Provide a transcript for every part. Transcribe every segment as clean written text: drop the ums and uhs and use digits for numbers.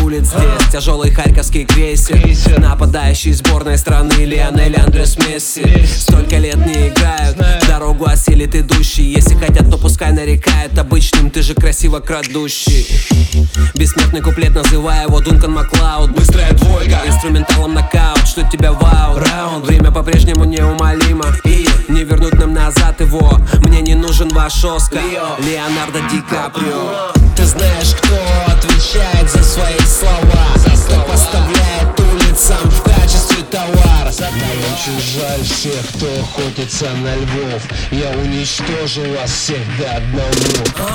рулит здесь. Тяжелый харьковский крейсер, нападающий сборной страны Лионель Андрес Месси. Столько лет не играют, дорогу осилит идущий. Если хотят, то пускай нарекают обычным, ты же красиво крадущий. Бессмертный куплет, называя его Дункан Маклауд. Быстрая двойка, инструменталом нокаут, что тебя вау. Раунд, время по-прежнему неумолимо, и не вернуть нам назад его. Мне не нужен ваш Оскар, Леонардо Ди Каприо. Ты знаешь, кто отвечает за свои слова, кто поставляет улицам в качестве товара. Мне очень жаль всех, кто охотится на львов. Я уничтожу вас всех до одного.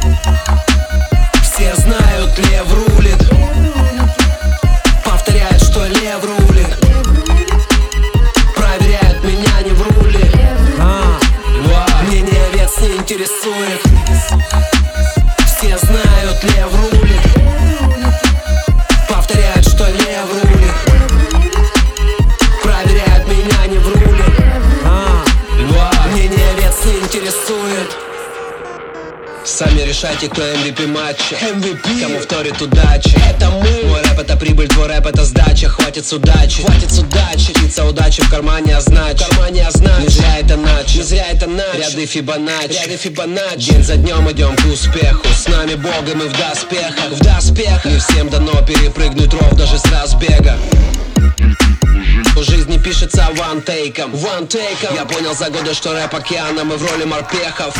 Все знают, лев рулит. Повторяют, что лев рулит. Проверяют, меня не вру ли. Мнение овец не интересует. Все знают, лев рулит. Повторяют, что лев рулит. Проверяют, меня не вру ли. Мнение овец не интересует. Сами решайте, кто MVP матча, кому вторит удача. Это мы. Мой рэп — это прибыль, твой рэп — это сдача. Хватит судачить, птица удачи в кармане означит. Не зря это начал, ряды Фибоначчи. День за днем идем к успеху. С нами Бога, мы в доспехах. Не всем дано перепрыгнуть ров даже с разбега. Жизнь не пишется вантейком. Я понял за годы, что рэп океана, мы в роли морпехов.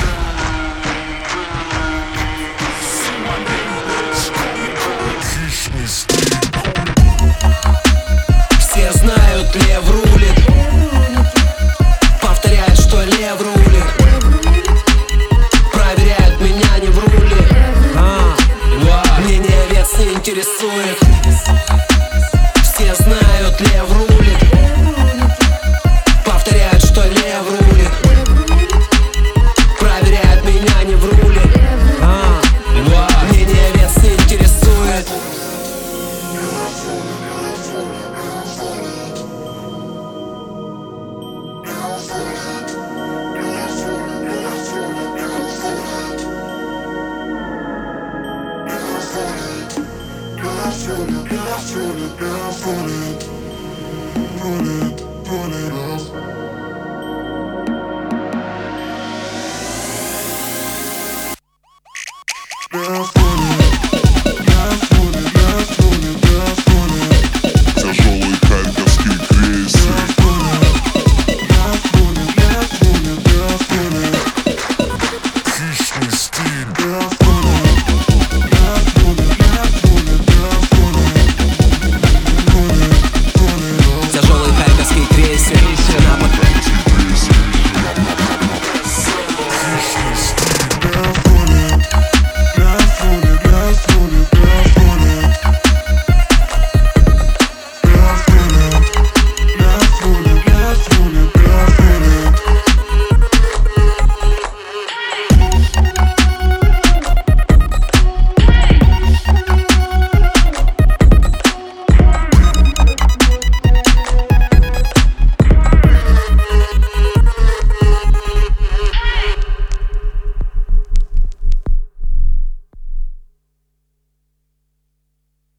Все знают, лев рулит. Повторяют, что лев рулит. Проверяют, меня не вру ли. Мнение овец не интересует. Все знают, лев рулит. Повторяют, что лев рулит. Проверяют, меня не вру ли. Мнение овец не интересует. Put it up.